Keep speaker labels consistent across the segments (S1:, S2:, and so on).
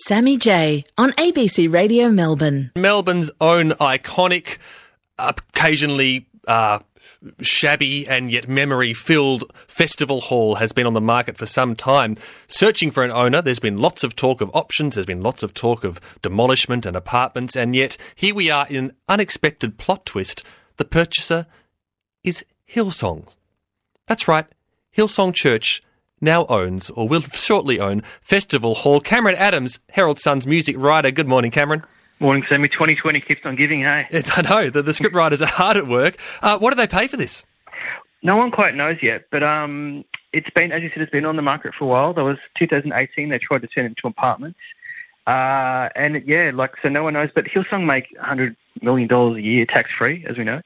S1: Sammy J on ABC Radio Melbourne.
S2: Melbourne's own iconic, occasionally shabby and yet memory-filled festival hall has been on the market for some time. Searching for an owner, there's been lots of talk of options, there's been lots of talk of demolishment and apartments, and yet here we are in an unexpected plot twist. The purchaser is Hillsong. That's right, Hillsong Church now owns, or will shortly own, Festival Hall. Cameron Adams, Herald Sun's music writer. Good morning, Cameron.
S3: Morning, Sammy. 2020 keeps on giving, hey?
S2: I know, the script writers are hard at work. What do they pay for this?
S3: No one quite knows yet, but it's been, as you said, it's been on the market for a while. There was 2018, they tried to turn it into apartments. So no one knows, but Hillsong make $100 million a year tax-free, as we know.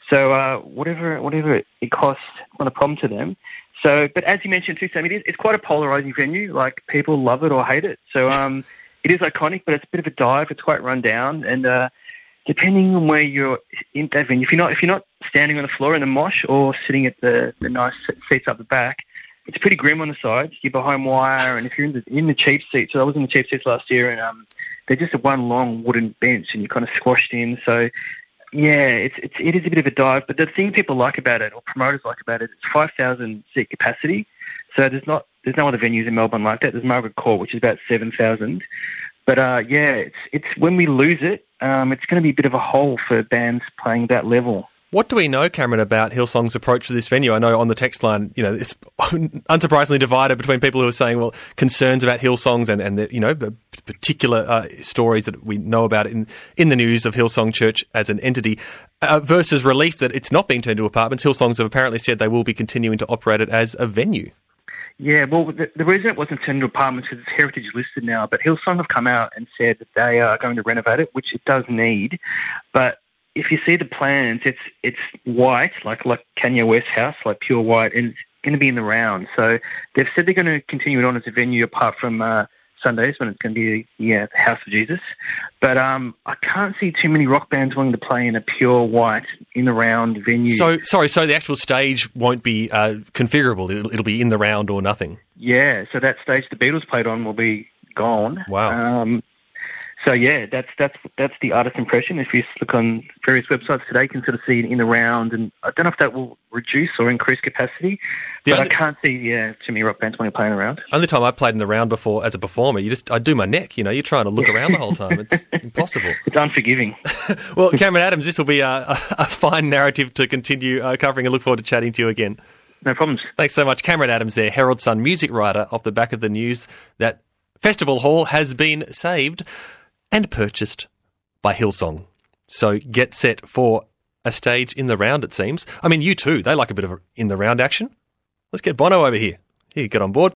S3: So whatever it costs, not a problem to them. So, but as you mentioned too, Sam, it's quite a polarising venue. Like, people love it or hate it. So it is iconic, but it's a bit of a dive. It's quite run down, and depending on where you're in that venue, if you're not standing on the floor in the mosh or sitting at the nice seats up the back, it's pretty grim on the sides. You're behind wire, and if you're in the cheap seats, so I was in the cheap seats last year, and they're just a one long wooden bench, and you're kind of squashed in. So yeah, it is a bit of a dive, but the thing people like about it, or promoters like about it, it's 5,000 seat capacity. So there's no other venues in Melbourne like that. There's Margaret Court, which is about 7,000. But it's when we lose it, it's going to be a bit of a hole for bands playing that level.
S2: What do we know, Cameron, about Hillsong's approach to this venue? I know on the text line, it's unsurprisingly divided between people who are saying, well, concerns about Hillsong's and the particular stories that we know about in the news of Hillsong Church as an entity, versus relief that it's not being turned into apartments. Hillsong's have apparently said they will be continuing to operate it as a venue.
S3: Yeah, well, the reason it wasn't turned into apartments is it's heritage listed now, but Hillsong have come out and said that they are going to renovate it, which it does need, but if you see the plans, it's white, like Kanye West's house, like pure white, and it's going to be in the round. So they've said they're going to continue it on as a venue apart from Sundays when it's going to be the House of Jesus. But I can't see too many rock bands wanting to play in a pure white, in the round venue.
S2: So the actual stage won't be configurable. It'll be in the round or nothing.
S3: Yeah, so that stage the Beatles played on will be gone.
S2: Wow.
S3: So yeah, that's the artist impression. If you look on various websites today, you can sort of see it in the round, and I don't know if that will reduce or increase capacity, but I can't see too many rock bands when you're playing around.
S2: Only time I played in the round before as a performer, I do my neck. You're trying to look around the whole time. It's impossible.
S3: It's unforgiving.
S2: Well, Cameron Adams, this will be a fine narrative to continue covering, and look forward to chatting to you again.
S3: No problems.
S2: Thanks so much, Cameron Adams. There, Herald Sun music writer, off the back of the news that Festival Hall has been saved and purchased by Hillsong. So get set for a stage in the round, it seems. I mean, U2, they like a bit of in the round action. Let's get Bono over here. Here, get on board.